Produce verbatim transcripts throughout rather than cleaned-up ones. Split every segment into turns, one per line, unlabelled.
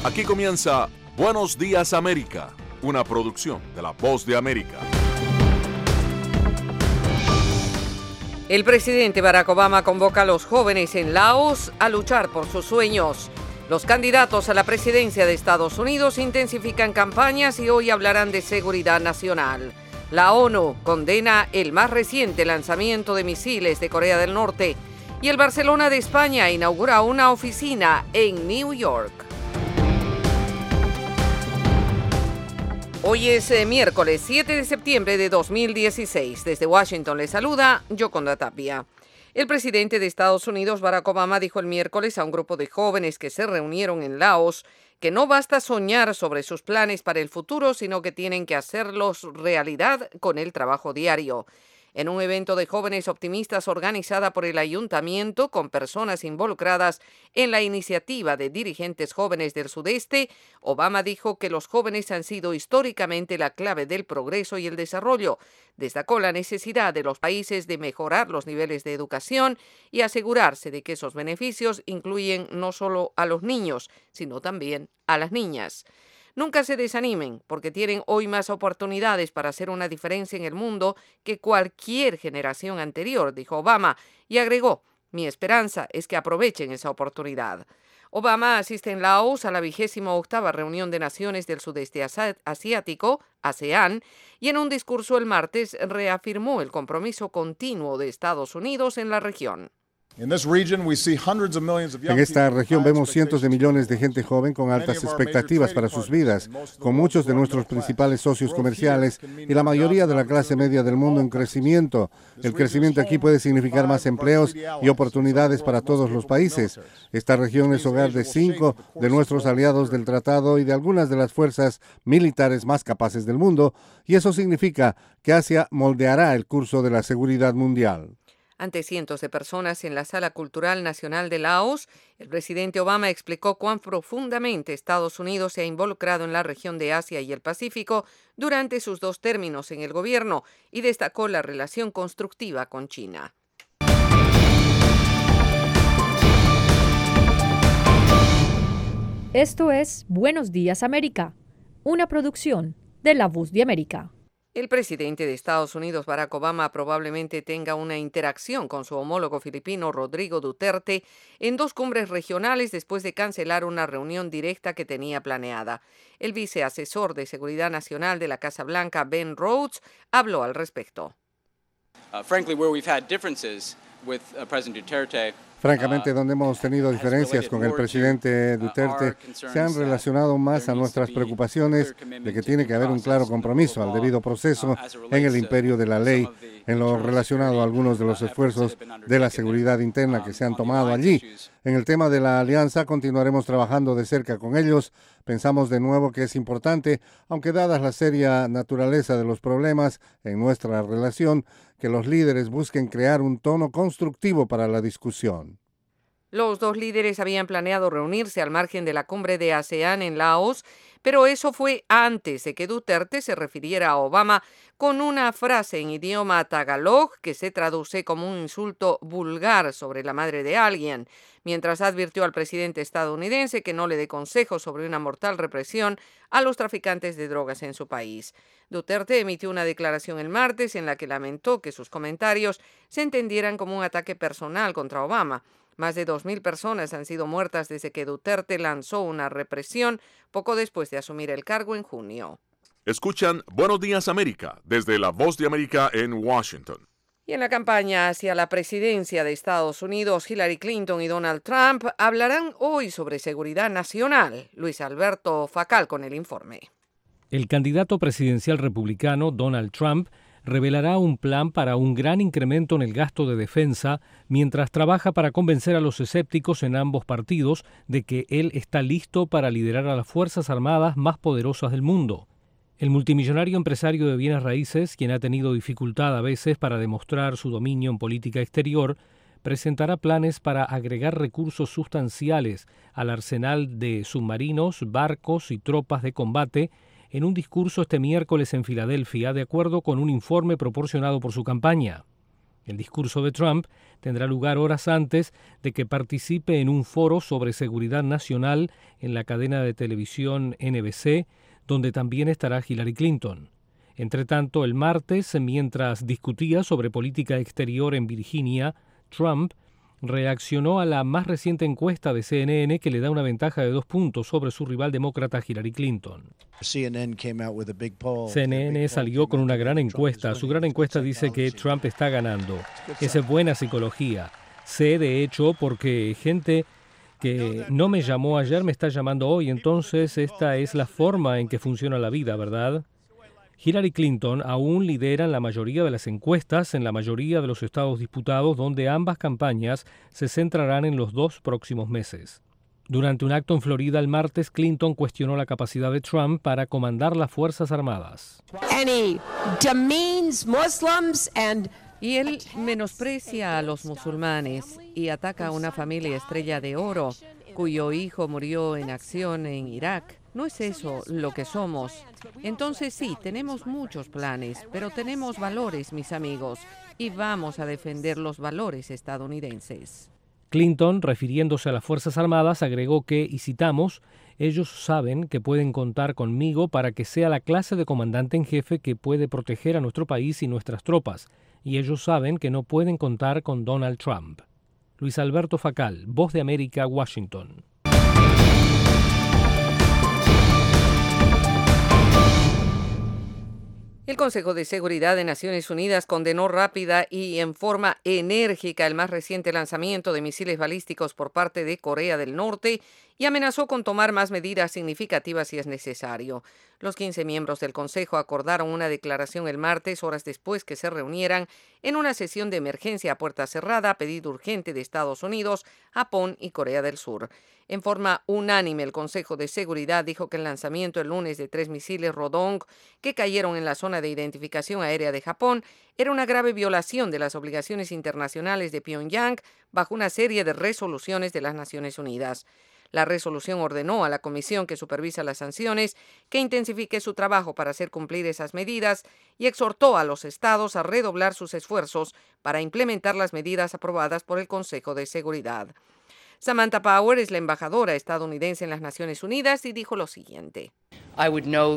Aquí comienza Buenos Días América, una producción de La Voz de América.
El presidente Barack Obama convoca a los jóvenes en Laos a luchar por sus sueños. Los candidatos a la presidencia de Estados Unidos intensifican campañas y hoy hablarán de seguridad nacional. La ONU condena el más reciente lanzamiento de misiles de Corea del Norte y el Barcelona de España inaugura una oficina en New York. Hoy es eh, miércoles siete de septiembre de dos mil dieciséis. Desde Washington le saluda Yoconda Tapia. El presidente de Estados Unidos, Barack Obama, dijo el miércoles a un grupo de jóvenes que se reunieron en Laos que no basta soñar sobre sus planes para el futuro, sino que tienen que hacerlos realidad con el trabajo diario. En un evento de jóvenes optimistas organizada por el ayuntamiento con personas involucradas en la iniciativa de dirigentes jóvenes del sudeste, Obama dijo que los jóvenes han sido históricamente la clave del progreso y el desarrollo. Destacó la necesidad de los países de mejorar los niveles de educación y asegurarse de que esos beneficios incluyen no solo a los niños, sino también a las niñas. Nunca se desanimen, porque tienen hoy más oportunidades para hacer una diferencia en el mundo que cualquier generación anterior, dijo Obama, y agregó, mi esperanza es que aprovechen esa oportunidad. Obama asiste en Laos a la vigésima octava reunión de naciones del sudeste asiático, ASEAN, y en un discurso el martes reafirmó el compromiso continuo de Estados Unidos en la región.
En esta región vemos cientos de millones de gente joven con altas expectativas para sus vidas, con muchos de nuestros principales socios comerciales y la mayoría de la clase media del mundo en crecimiento. El crecimiento aquí puede significar más empleos y oportunidades para todos los países. Esta región es hogar de cinco de nuestros aliados del tratado y de algunas de las fuerzas militares más capaces del mundo, y eso significa que Asia moldeará el curso de la seguridad mundial.
Ante cientos de personas en la Sala Cultural Nacional de Laos, el presidente Obama explicó cuán profundamente Estados Unidos se ha involucrado en la región de Asia y el Pacífico durante sus dos términos en el gobierno y destacó la relación constructiva con China.
Esto es Buenos Días América, una producción de La Voz de América.
El presidente de Estados Unidos, Barack Obama, probablemente tenga una interacción con su homólogo filipino, Rodrigo Duterte, en dos cumbres regionales después de cancelar una reunión directa que tenía planeada. El viceasesor de Seguridad Nacional de la Casa Blanca, Ben Rhodes, habló al respecto.
Uh, frankly, where we've had differences with uh, President Duterte,
Francamente, donde hemos tenido diferencias con el presidente Duterte, se han relacionado más a nuestras preocupaciones de que tiene que haber un claro compromiso al debido proceso en el imperio de la ley, en lo relacionado a algunos de los esfuerzos de la seguridad interna que se han tomado allí. En el tema de la alianza, continuaremos trabajando de cerca con ellos. Pensamos de nuevo que es importante, aunque dada la seria naturaleza de los problemas en nuestra relación, que los líderes busquen crear un tono constructivo para la discusión.
Los dos líderes habían planeado reunirse al margen de la cumbre de ASEAN en Laos, pero eso fue antes de que Duterte se refiriera a Obama con una frase en idioma tagalog que se traduce como un insulto vulgar sobre la madre de alguien, mientras advirtió al presidente estadounidense que no le dé consejos sobre una mortal represión a los traficantes de drogas en su país. Duterte emitió una declaración el martes en la que lamentó que sus comentarios se entendieran como un ataque personal contra Obama. Más de dos mil personas han sido muertas desde que Duterte lanzó una represión poco después de asumir el cargo en junio.
Escuchan Buenos Días América desde La Voz de América en Washington.
Y en la campaña hacia la presidencia de Estados Unidos, Hillary Clinton y Donald Trump hablarán hoy sobre seguridad nacional. Luis Alberto Facal con el informe.
El candidato presidencial republicano, Donald Trump, revelará un plan para un gran incremento en el gasto de defensa mientras trabaja para convencer a los escépticos en ambos partidos de que él está listo para liderar a las Fuerzas Armadas más poderosas del mundo. El multimillonario empresario de bienes raíces, quien ha tenido dificultad a veces para demostrar su dominio en política exterior, presentará planes para agregar recursos sustanciales al arsenal de submarinos, barcos y tropas de combate en un discurso este miércoles en Filadelfia, de acuerdo con un informe proporcionado por su campaña. El discurso de Trump tendrá lugar horas antes de que participe en un foro sobre seguridad nacional en la cadena de televisión N B C, donde también estará Hillary Clinton. Entretanto, el martes, mientras discutía sobre política exterior en Virginia, Trump reaccionó a la más reciente encuesta de C N N que le da una ventaja de dos puntos sobre su rival demócrata Hillary Clinton. C N N salió con una gran encuesta. Su gran encuesta dice que Trump está ganando. Esa es buena psicología. Sé, de hecho, porque gente que no me llamó ayer me está llamando hoy. Entonces, esta es la forma en que funciona la vida, ¿verdad? Hillary Clinton aún lidera en la mayoría de las encuestas en la mayoría de los estados disputados, donde ambas campañas se centrarán en los dos próximos meses. Durante un acto en Florida el martes, Clinton cuestionó la capacidad de Trump para comandar las Fuerzas Armadas.
Y él menosprecia a los musulmanes y ataca a una familia estrella de oro cuyo hijo murió en acción en Irak. No es eso lo que somos. Entonces sí, tenemos muchos planes, pero tenemos valores, mis amigos, y vamos a defender los valores estadounidenses.
Clinton, refiriéndose a las Fuerzas Armadas, agregó que, y citamos, ellos saben que pueden contar conmigo para que sea la clase de comandante en jefe que puede proteger a nuestro país y nuestras tropas, y ellos saben que no pueden contar con Donald Trump. Luis Alberto Facal, Voz de América, Washington.
El Consejo de Seguridad de Naciones Unidas condenó rápida y en forma enérgica el más reciente lanzamiento de misiles balísticos por parte de Corea del Norte y amenazó con tomar más medidas significativas si es necesario. Los quince miembros del Consejo acordaron una declaración el martes, horas después que se reunieran en una sesión de emergencia a puerta cerrada a pedido urgente de Estados Unidos, Japón y Corea del Sur. En forma unánime, el Consejo de Seguridad dijo que el lanzamiento el lunes de tres misiles Rodong que cayeron en la zona de identificación aérea de Japón era una grave violación de las obligaciones internacionales de Pyongyang bajo una serie de resoluciones de las Naciones Unidas. La resolución ordenó a la comisión que supervisa las sanciones que intensifique su trabajo para hacer cumplir esas medidas y exhortó a los estados a redoblar sus esfuerzos para implementar las medidas aprobadas por el Consejo de Seguridad. Samantha Power es la embajadora estadounidense en las Naciones Unidas y dijo lo siguiente. Hay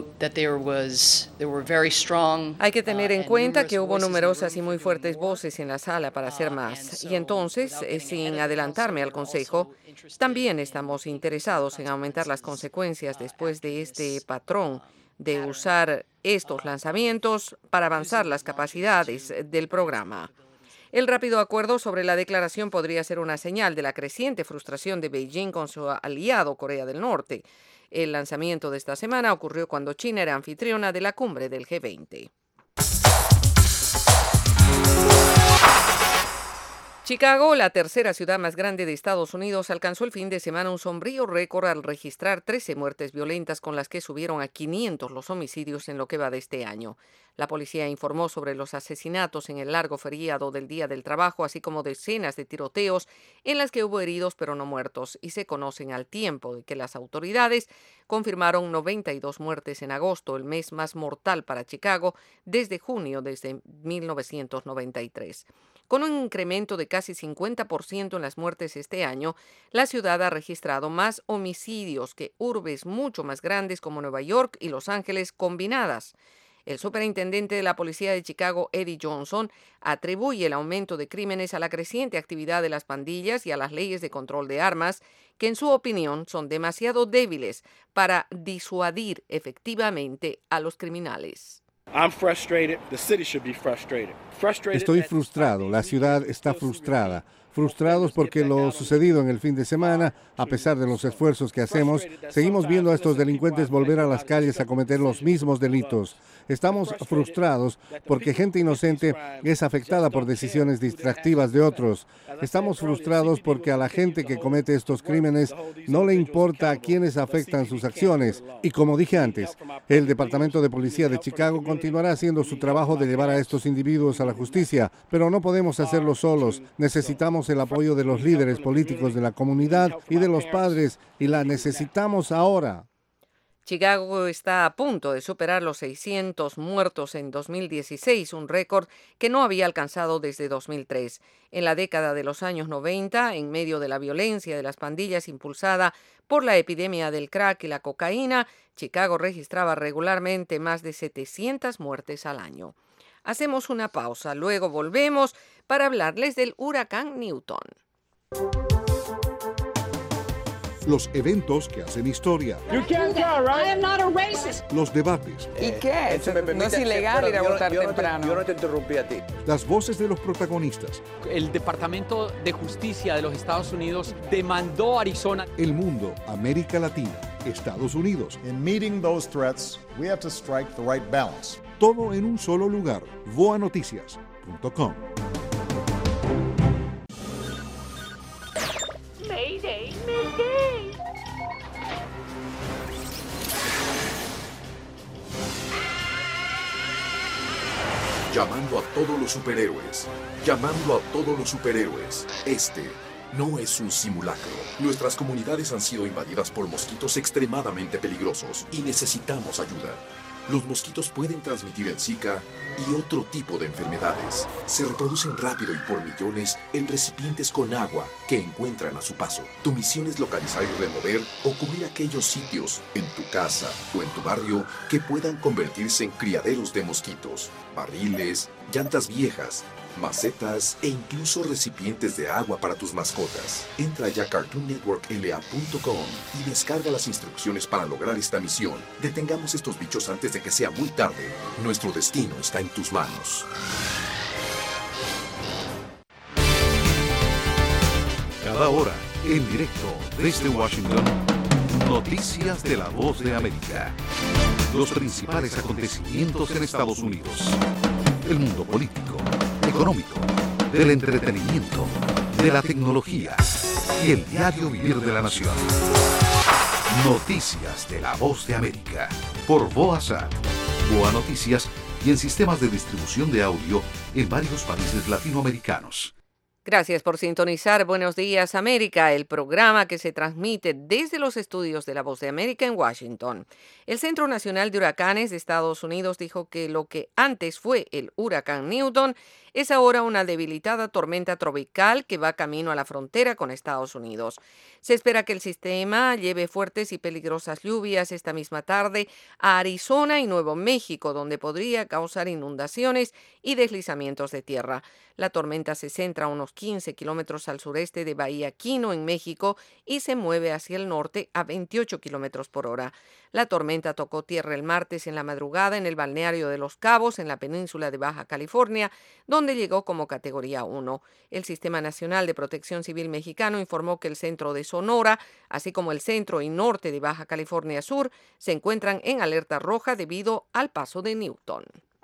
que tener en cuenta que hubo numerosas y muy fuertes voces en la sala para hacer más. Y entonces, sin adelantarme al Consejo, también estamos interesados en aumentar las consecuencias después de este patrón de usar estos lanzamientos para avanzar las capacidades del programa. El rápido acuerdo sobre la declaración podría ser una señal de la creciente frustración de Beijing con su aliado Corea del Norte. El lanzamiento de esta semana ocurrió cuando China era anfitriona de la cumbre del G veinte. Chicago, la tercera ciudad más grande de Estados Unidos, alcanzó el fin de semana un sombrío récord al registrar trece muertes violentas con las que subieron a quinientos los homicidios en lo que va de este año. La policía informó sobre los asesinatos en el largo feriado del Día del Trabajo, así como decenas de tiroteos en las que hubo heridos pero no muertos, y se conocen al tiempo de que las autoridades confirmaron noventa y dos muertes en agosto, el mes más mortal para Chicago desde junio desde mil novecientos noventa y tres. Con un incremento de casi cincuenta por ciento en las muertes este año, la ciudad ha registrado más homicidios que urbes mucho más grandes como Nueva York y Los Ángeles combinadas. El superintendente de la policía de Chicago, Eddie Johnson, atribuye el aumento de crímenes a la creciente actividad de las pandillas y a las leyes de control de armas, que en su opinión son demasiado débiles para disuadir efectivamente a los criminales.
Estoy frustrado, la ciudad está frustrada. Frustrados porque lo sucedido en el fin de semana, a pesar de los esfuerzos que hacemos, seguimos viendo a estos delincuentes volver a las calles a cometer los mismos delitos. Estamos frustrados porque gente inocente es afectada por decisiones distractivas de otros. Estamos frustrados porque a la gente que comete estos crímenes no le importa a quienes afectan sus acciones. Y como dije antes, el Departamento de Policía de Chicago continuará haciendo su trabajo de llevar a estos individuos a la justicia, pero no podemos hacerlo solos. Necesitamos el apoyo de los líderes políticos de la comunidad y de los padres, y la necesitamos ahora.
Chicago está a punto de superar los seiscientos muertos en dos mil dieciséis, un récord que no había alcanzado desde dos mil tres. En la década de los años noventa, en medio de la violencia de las pandillas impulsada por la epidemia del crack y la cocaína, Chicago registraba regularmente más de setecientas muertes al año. Hacemos una pausa, luego volvemos para hablarles del huracán Newton.
Los eventos que hacen historia.
You can't tell, right? I am not a racist.
Los debates.
¿Y qué?
Eh, me
no es ilegal ir a votar
yo no
temprano.
Te, yo no te interrumpí a ti.
Las voces de los protagonistas.
El Departamento de Justicia de los Estados Unidos demandó a Arizona.
El mundo, América Latina, Estados Unidos.
In meeting those threats, we have to strike the right balance.
Todo en un solo lugar. voa noticias punto com.
Mayday, Mayday.
Llamando a todos los superhéroes. Llamando a todos los superhéroes. Este no es un simulacro. Nuestras comunidades han sido invadidas por mosquitos extremadamente peligrosos y necesitamos ayuda. Los mosquitos pueden transmitir el Zika y otro tipo de enfermedades. Se reproducen rápido y por millones en recipientes con agua que encuentran a su paso. Tu misión es localizar y remover o cubrir aquellos sitios en tu casa o en tu barrio que puedan convertirse en criaderos de mosquitos, barriles, llantas viejas, macetas e incluso recipientes de agua para tus mascotas. Entra ya a cartoon network l a punto com y descarga las instrucciones para lograr esta misión. Detengamos estos bichos antes de que sea muy tarde. Nuestro destino está en tus manos.
Cada hora, en directo desde Washington, noticias de la Voz de América. Los principales acontecimientos en Estados Unidos. El mundo político, económico, del entretenimiento, de la tecnología y el diario vivir de la nación. Noticias de la Voz de América por VOASAT, Voa Noticias y en sistemas de distribución de audio en varios países latinoamericanos.
Gracias por sintonizar Buenos Días América, el programa que se transmite desde los estudios de La Voz de América en Washington. El Centro Nacional de Huracanes de Estados Unidos dijo que lo que antes fue el huracán Newton es ahora una debilitada tormenta tropical que va camino a la frontera con Estados Unidos. Se espera que el sistema lleve fuertes y peligrosas lluvias esta misma tarde a Arizona y Nuevo México, donde podría causar inundaciones y deslizamientos de tierra. La tormenta se centra a unos quince kilómetros al sureste de Bahía Quino, en México, y se mueve hacia el norte a veintiocho kilómetros por hora. La tormenta tocó tierra el martes en la madrugada en el balneario de Los Cabos, en la península de Baja California, donde llegó como categoría uno. El Sistema Nacional de Protección Civil mexicano informó que el centro de Sonora, así como el centro y norte de Baja California Sur, se encuentran en alerta roja debido al paso de Newton.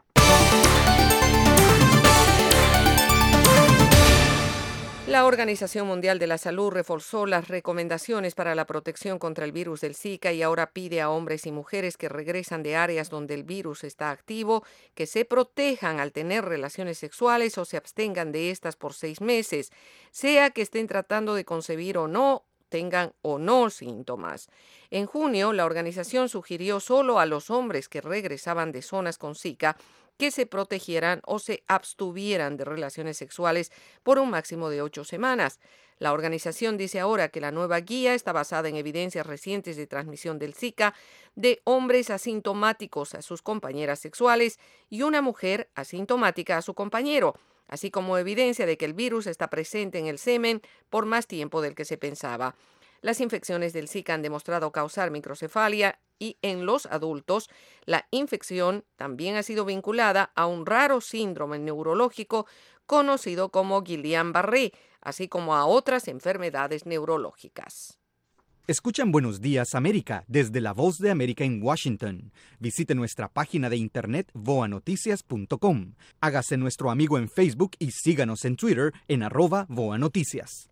La Organización Mundial de la Salud reforzó las recomendaciones para la protección contra el virus del Zika y ahora pide a hombres y mujeres que regresan de áreas donde el virus está activo que se protejan al tener relaciones sexuales o se abstengan de estas por seis meses, sea que estén tratando de concebir o no, tengan o no síntomas. En junio, la organización sugirió solo a los hombres que regresaban de zonas con Zika que se protegieran o se abstuvieran de relaciones sexuales por un máximo de ocho semanas. La organización dice ahora que la nueva guía está basada en evidencias recientes de transmisión del Zika de hombres asintomáticos a sus compañeras sexuales y una mujer asintomática a su compañero, así como evidencia de que el virus está presente en el semen por más tiempo del que se pensaba. Las infecciones del Zika han demostrado causar microcefalia y en los adultos la infección también ha sido vinculada a un raro síndrome neurológico conocido como Guillain-Barré, así como a otras enfermedades neurológicas.
Escuchan Buenos Días América desde La Voz de América en Washington. Visite nuestra página de internet voa noticias punto com. Hágase nuestro amigo en Facebook y síganos en Twitter en arroba voa noticias.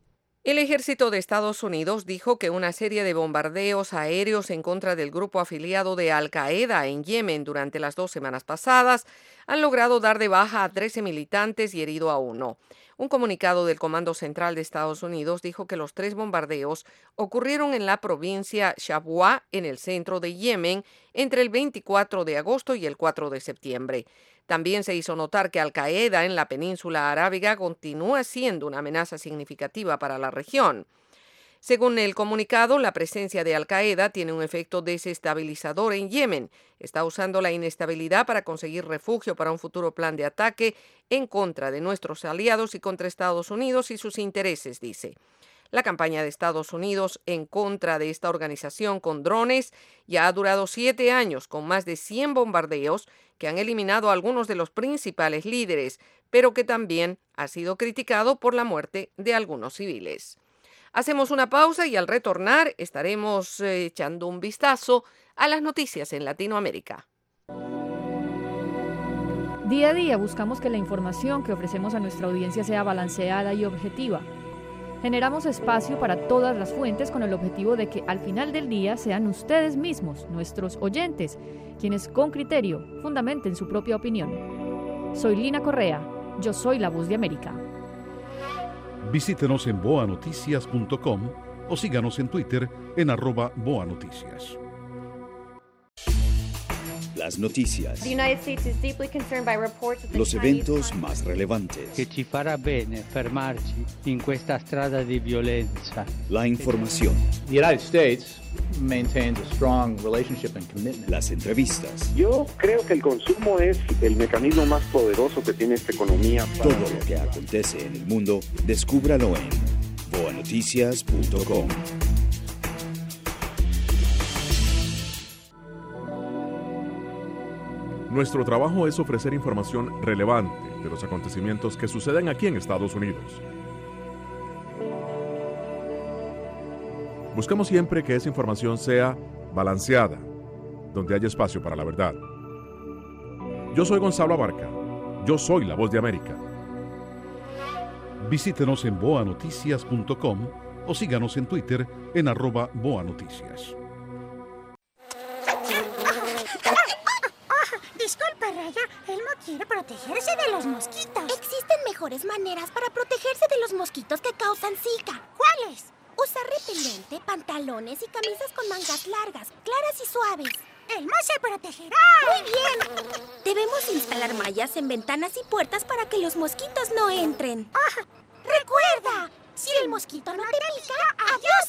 El ejército de Estados Unidos dijo que una serie de bombardeos aéreos en contra del grupo afiliado de Al-Qaeda en Yemen durante las dos semanas pasadas han logrado dar de baja a trece militantes y herido a uno. Un comunicado del Comando Central de Estados Unidos dijo que los tres bombardeos ocurrieron en la provincia Shabwa, en el centro de Yemen, entre el veinticuatro de agosto y el cuatro de septiembre. También se hizo notar que Al-Qaeda en la península arábiga continúa siendo una amenaza significativa para la región. Según el comunicado, la presencia de Al-Qaeda tiene un efecto desestabilizador en Yemen. Está usando la inestabilidad para conseguir refugio para un futuro plan de ataque en contra de nuestros aliados y contra Estados Unidos y sus intereses, dice. La campaña de Estados Unidos en contra de esta organización con drones ya ha durado siete años, con más de cien bombardeos que han eliminado a algunos de los principales líderes, pero que también ha sido criticado por la muerte de algunos civiles. Hacemos una pausa y al retornar estaremos eh, echando un vistazo a las noticias en Latinoamérica.
Día a día buscamos que la información que ofrecemos a nuestra audiencia sea balanceada y objetiva. Generamos espacio para todas las fuentes con el objetivo de que al final del día sean ustedes mismos, nuestros oyentes, quienes con criterio fundamenten su propia opinión. Soy Lina Correa, yo soy la Voz de América.
Visítenos en boa noticias punto com o síganos en Twitter en arroba boanoticias.
Las noticias, los eventos más relevantes,
che ci farà bene fermarci in questa strada di violenza.
La información,
The United States maintains a strong relationship and commitment.
Las entrevistas.
Yo creo que el consumo es el mecanismo más poderoso que tiene esta economía.
Para todo lo que acontece en el mundo, descúbralo en boa noticias punto com.
Nuestro trabajo es ofrecer información relevante de los acontecimientos que suceden aquí en Estados Unidos. Buscamos siempre que esa información sea balanceada, donde haya espacio para la verdad. Yo soy Gonzalo Abarca. Yo soy la Voz de América.
Visítenos en boa noticias punto com o síganos en Twitter en arroba boanoticias.
Disculpa, Raya, Elmo quiere protegerse de los mosquitos. Existen mejores maneras para protegerse de los mosquitos que causan Zika. ¿Cuáles? Usar repelente, pantalones y camisas con mangas largas, claras y suaves. ¡Elmo se protegerá! ¡Muy bien! Debemos instalar mallas en ventanas y puertas para que los mosquitos no entren. Ah, ¡recuerda! Si el mosquito no te pica, ¡adiós,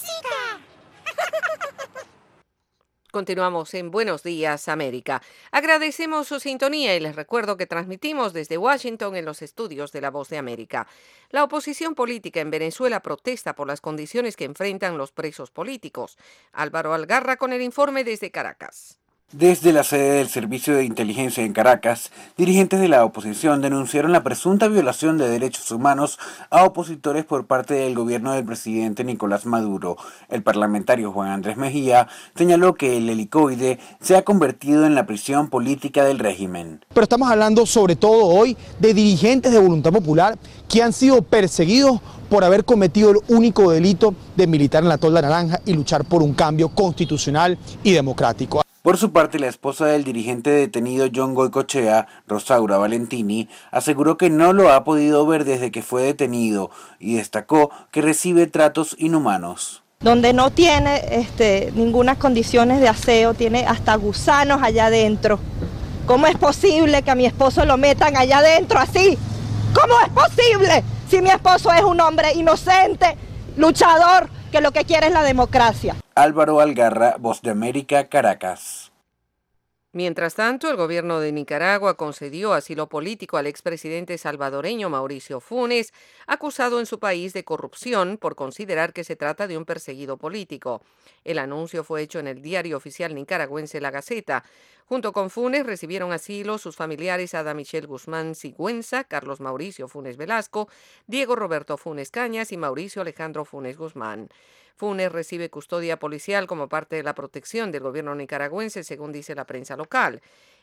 Zika!
Continuamos en Buenos Días, América. Agradecemos su sintonía y les recuerdo que transmitimos desde Washington en los estudios de La Voz de América. La oposición política en Venezuela protesta por las condiciones que enfrentan los presos políticos. Álvaro Algarra con el informe desde Caracas.
Desde la sede del Servicio de Inteligencia en Caracas, dirigentes de la oposición denunciaron la presunta violación de derechos humanos a opositores por parte del gobierno del presidente Nicolás Maduro. El parlamentario Juan Andrés Mejía señaló que el helicoide se ha convertido en la prisión política del régimen.
Pero estamos hablando sobre todo hoy de dirigentes de Voluntad Popular que han sido perseguidos por haber cometido el único delito de militar en la Tolda Naranja y luchar por un cambio constitucional y democrático.
Por su parte, la esposa del dirigente detenido John Goycochea, Rosaura Valentini, aseguró que no lo ha podido ver desde que fue detenido y destacó que recibe tratos inhumanos.
Donde no tiene este, ninguna condiciones de aseo, tiene hasta gusanos allá adentro. ¿Cómo es posible que a mi esposo lo metan allá adentro así? ¿Cómo es posible si mi esposo es un hombre inocente, luchador, que lo que quiere es la democracia?
Álvaro Algarra, Voz de América, Caracas.
Mientras tanto, el gobierno de Nicaragua concedió asilo político al expresidente salvadoreño Mauricio Funes, acusado en su país de corrupción por considerar que se trata de un perseguido político. El anuncio fue hecho en el diario oficial nicaragüense La Gaceta. Junto con Funes recibieron asilo sus familiares Ada Michelle Guzmán Sigüenza, Carlos Mauricio Funes Velasco, Diego Roberto Funes Cañas y Mauricio Alejandro Funes Guzmán. Funes recibe custodia policial como parte de la protección del gobierno nicaragüense, según dice la prensa local.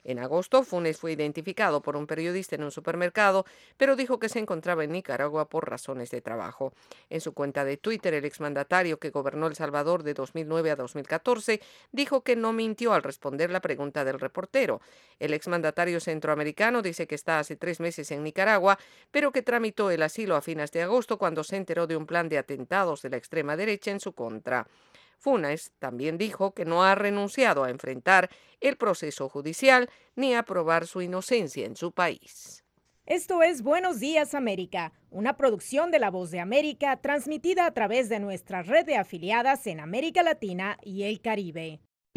En agosto, Funes fue identificado por un periodista en un supermercado, pero dijo que se encontraba en Nicaragua por razones de trabajo. En su cuenta de Twitter, el exmandatario que gobernó El Salvador de dos mil nueve a dos mil catorce dijo que no mintió al responder la pregunta del reportero. El exmandatario centroamericano dice que está hace tres meses en Nicaragua, pero que tramitó el asilo a fines de agosto cuando se enteró de un plan de atentados de la extrema derecha en su contra. Funes también dijo que no ha renunciado a enfrentar el proceso judicial ni a probar su inocencia en su país.
Esto es Buenos Días América, una producción de La Voz de América transmitida a través de nuestra red de afiliadas en América Latina y el Caribe.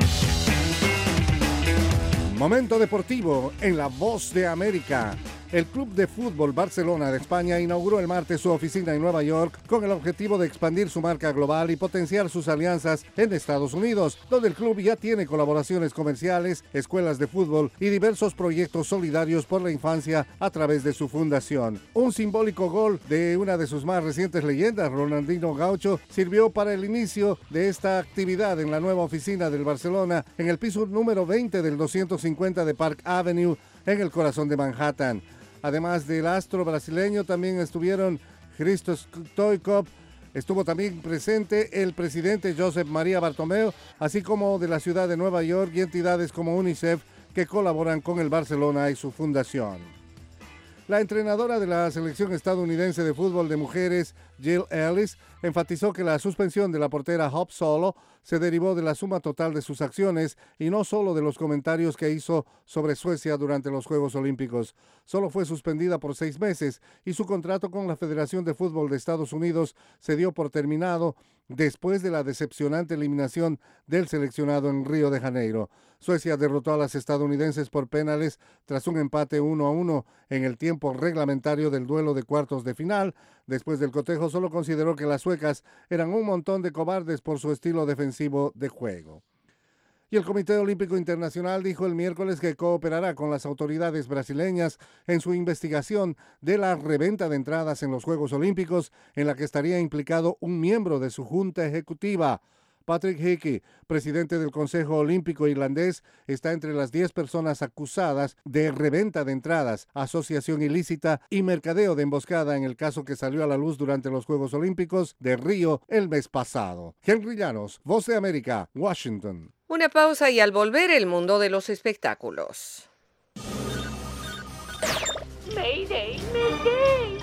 Momento deportivo en La Voz de América. El Club de Fútbol Barcelona de España inauguró el martes su oficina en Nueva York con el objetivo de expandir su marca global y potenciar sus alianzas en Estados Unidos, donde el club ya tiene colaboraciones comerciales, escuelas de fútbol y diversos proyectos solidarios por la infancia a través de su fundación. Un simbólico gol de una de sus más recientes leyendas, Ronaldinho Gaucho, sirvió para el inicio de esta actividad en la nueva oficina del Barcelona en el piso número veinte del doscientos cincuenta de Park Avenue en el corazón de Manhattan. Además del astro brasileño, también estuvieron Christos Stoichkov, estuvo también presente el presidente Josep María Bartomeu, así como de la ciudad de Nueva York y entidades como UNICEF que colaboran con el Barcelona y su fundación. La entrenadora de la selección estadounidense de fútbol de mujeres, Jill Ellis, enfatizó que la suspensión de la portera Hope Solo se derivó de la suma total de sus acciones y no solo de los comentarios que hizo sobre Suecia durante los Juegos Olímpicos. Solo fue suspendida por seis meses y su contrato con la Federación de Fútbol de Estados Unidos se dio por terminado después de la decepcionante eliminación del seleccionado en Río de Janeiro. Suecia derrotó a las estadounidenses por penales tras un empate uno a uno en el tiempo reglamentario del duelo de cuartos de final. Después del cotejo, solo consideró que las suecas eran un montón de cobardes por su estilo defensivo de juego. Y el Comité Olímpico Internacional dijo el miércoles que cooperará con las autoridades brasileñas en su investigación de la reventa de entradas en los Juegos Olímpicos, en la que estaría implicado un miembro de su junta ejecutiva. Patrick Hickey, presidente del Consejo Olímpico Irlandés, está entre las diez personas acusadas de reventa de entradas, asociación ilícita y mercadeo de emboscada en el caso que salió a la luz durante los Juegos Olímpicos de Río el mes pasado. Henry Llanos, Voz de América, Washington.
Una pausa y al volver el mundo de los espectáculos.
Mayday, Mayday.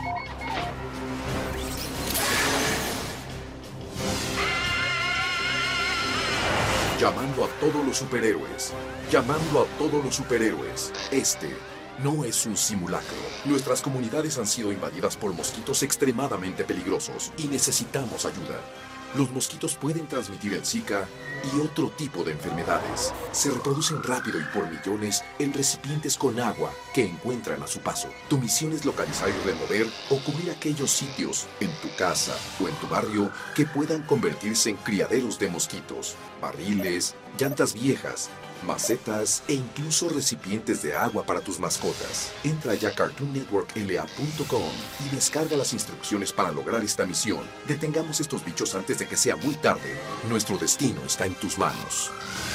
Llamando a todos los superhéroes, llamando a todos los superhéroes. Este no es un simulacro. Nuestras comunidades han sido invadidas por mosquitos extremadamente peligrosos y necesitamos ayuda. Los mosquitos pueden transmitir el Zika y otro tipo de enfermedades. Se reproducen rápido y por millones en recipientes con agua que encuentran a su paso. Tu misión es localizar y remover o cubrir aquellos sitios en tu casa o en tu barrio que puedan convertirse en criaderos de mosquitos, barriles, llantas viejas, macetas e incluso recipientes de agua para tus mascotas. Entra ya a cartoon network l a punto com y descarga las instrucciones para lograr esta misión. Detengamos estos bichos antes de que sea muy tarde. Nuestro destino está en tus manos.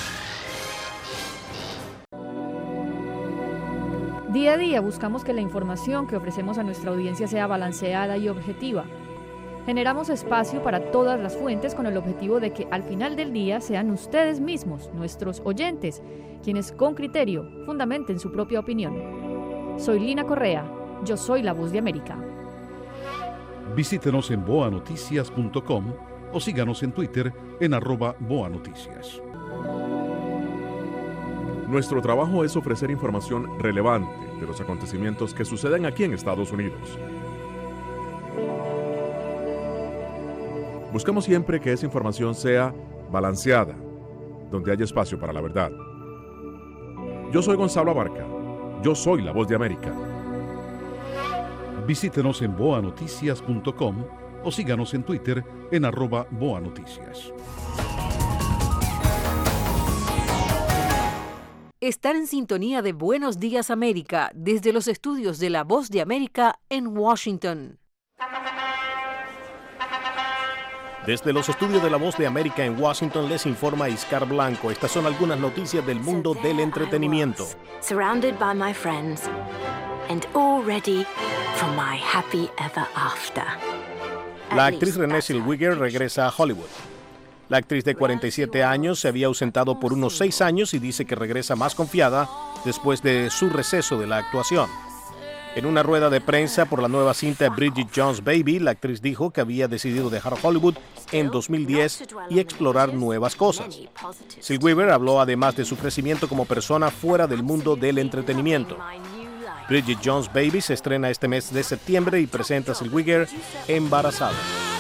Día a día buscamos que la información que ofrecemos a nuestra audiencia sea balanceada y objetiva. Generamos espacio para todas las fuentes con el objetivo de que al final del día sean ustedes mismos, nuestros oyentes, quienes con criterio fundamenten su propia opinión. Soy Lina Correa, yo soy La Voz de América.
Visítenos en boa noticias punto com o síganos en Twitter en arroba boanoticias.
Nuestro trabajo es ofrecer información relevante de los acontecimientos que suceden aquí en Estados Unidos. Buscamos siempre que esa información sea balanceada, donde haya espacio para la verdad. Yo soy Gonzalo Abarca. Yo soy La Voz de América.
Visítenos en boa noticias punto com o síganos en Twitter en arroba boanoticias.
Estar en sintonía de Buenos Días América desde los estudios de La Voz de América en Washington.
Desde los estudios de La Voz de América en Washington les informa Iscar Blanco. Estas son algunas noticias del mundo del entretenimiento.
Surrounded by my friends and all ready for my happy ever after.
La actriz Renée Zellweger regresa a Hollywood. La actriz de cuarenta y siete años se había ausentado por unos seis años y dice que regresa más confiada después de su receso de la actuación. En una rueda de prensa por la nueva cinta Bridget Jones' Baby, la actriz dijo que había decidido dejar Hollywood en dos mil diez y explorar nuevas cosas. Zellweger habló además de su crecimiento como persona fuera del mundo del entretenimiento. Bridget Jones' Baby se estrena este mes de septiembre y presenta a Zellweger embarazada.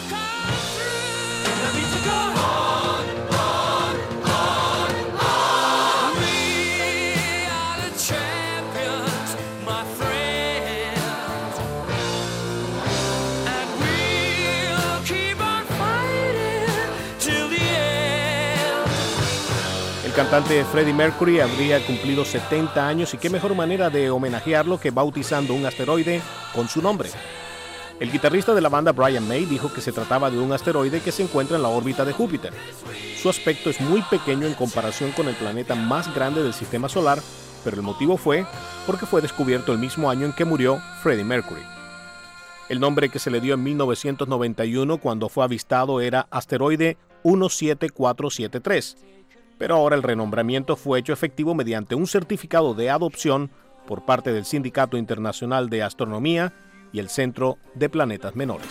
El cantante Freddie Mercury habría cumplido setenta años y qué mejor manera de homenajearlo que bautizando un asteroide con su nombre. El guitarrista de la banda Brian May dijo que se trataba de un asteroide que se encuentra en la órbita de Júpiter. Su aspecto es muy pequeño en comparación con el planeta más grande del sistema solar, pero el motivo fue porque fue descubierto el mismo año en que murió Freddie Mercury. El nombre que se le dio en mil novecientos noventa y uno cuando fue avistado era asteroide uno siete cuatro siete tres. Pero ahora el renombramiento fue hecho efectivo mediante un certificado de adopción por parte del Sindicato Internacional de Astronomía y el Centro de Planetas Menores.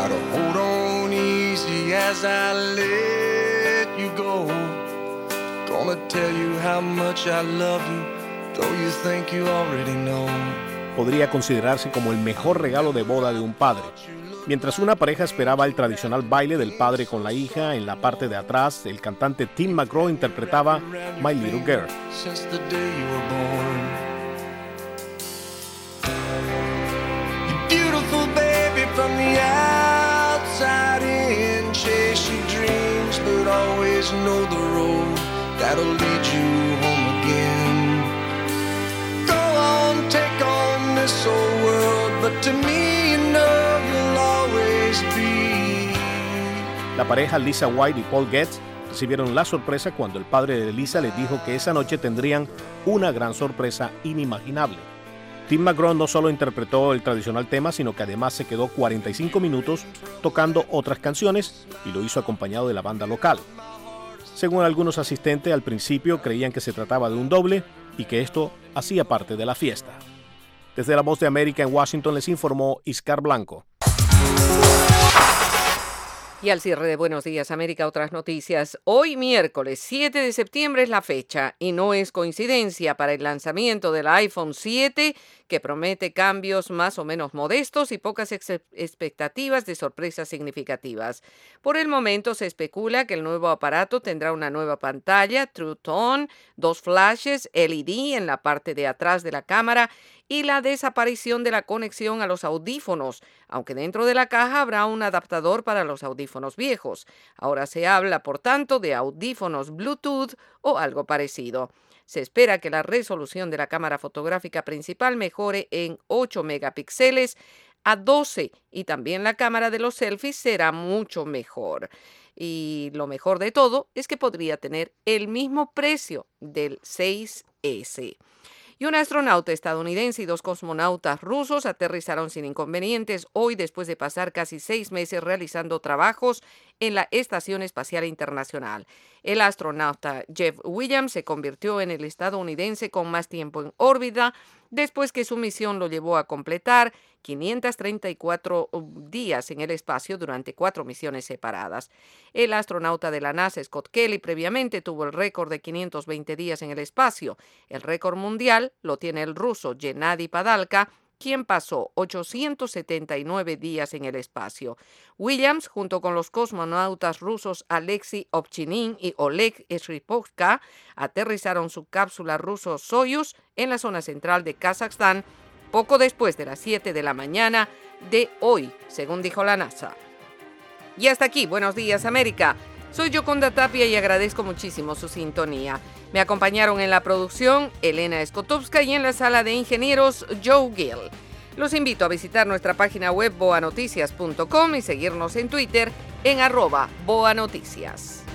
Podría considerarse como el mejor regalo de boda de un padre. Mientras una pareja esperaba el tradicional baile del padre con la hija, en la parte de atrás, el cantante Tim McGraw interpretaba My Little Girl. La pareja Lisa White y Paul Getz recibieron la sorpresa cuando el padre de Lisa les dijo que esa noche tendrían una gran sorpresa inimaginable. Tim McGraw no solo interpretó el tradicional tema, sino que además se quedó cuarenta y cinco minutos tocando otras canciones y lo hizo acompañado de la banda local. Según algunos asistentes, al principio creían que se trataba de un doble y que esto hacía parte de la fiesta. Desde La Voz de América en Washington les informó Iscar Blanco.
Y al cierre de Buenos Días América, otras noticias. Hoy miércoles siete de septiembre es la fecha y no es coincidencia para el lanzamiento del iPhone siete, que promete cambios más o menos modestos y pocas ex- expectativas de sorpresas significativas. Por el momento se especula que el nuevo aparato tendrá una nueva pantalla True Tone, dos flashes L E D en la parte de atrás de la cámara y la desaparición de la conexión a los audífonos, aunque dentro de la caja habrá un adaptador para los audífonos viejos. Ahora se habla, por tanto, de audífonos Bluetooth o algo parecido. Se espera que la resolución de la cámara fotográfica principal mejore en ocho megapíxeles a doce y también la cámara de los selfies será mucho mejor. Y lo mejor de todo es que podría tener el mismo precio del seis ese. Y un astronauta estadounidense y dos cosmonautas rusos aterrizaron sin inconvenientes hoy después de pasar casi seis meses realizando trabajos en la Estación Espacial Internacional. El astronauta Jeff Williams se convirtió en el estadounidense con más tiempo en órbita después que su misión lo llevó a completar quinientos treinta y cuatro días en el espacio durante cuatro misiones separadas. El astronauta de la NASA, Scott Kelly, previamente tuvo el récord de quinientos veinte días en el espacio. El récord mundial lo tiene el ruso Gennady Padalka, quien pasó ochocientos setenta y nueve días en el espacio. Williams, junto con los cosmonautas rusos Alexei Ovchinin y Oleg Shripovka, aterrizaron su cápsula ruso Soyuz en la zona central de Kazajstán poco después de las siete de la mañana de hoy, según dijo la NASA. Y hasta aquí, Buenos Días América. Soy Yoconda Tapia y agradezco muchísimo su sintonía. Me acompañaron en la producción Elena Skotowska y en la sala de ingenieros Joe Gill. Los invito a visitar nuestra página web boa noticias punto com y seguirnos en Twitter en arroba boanoticias.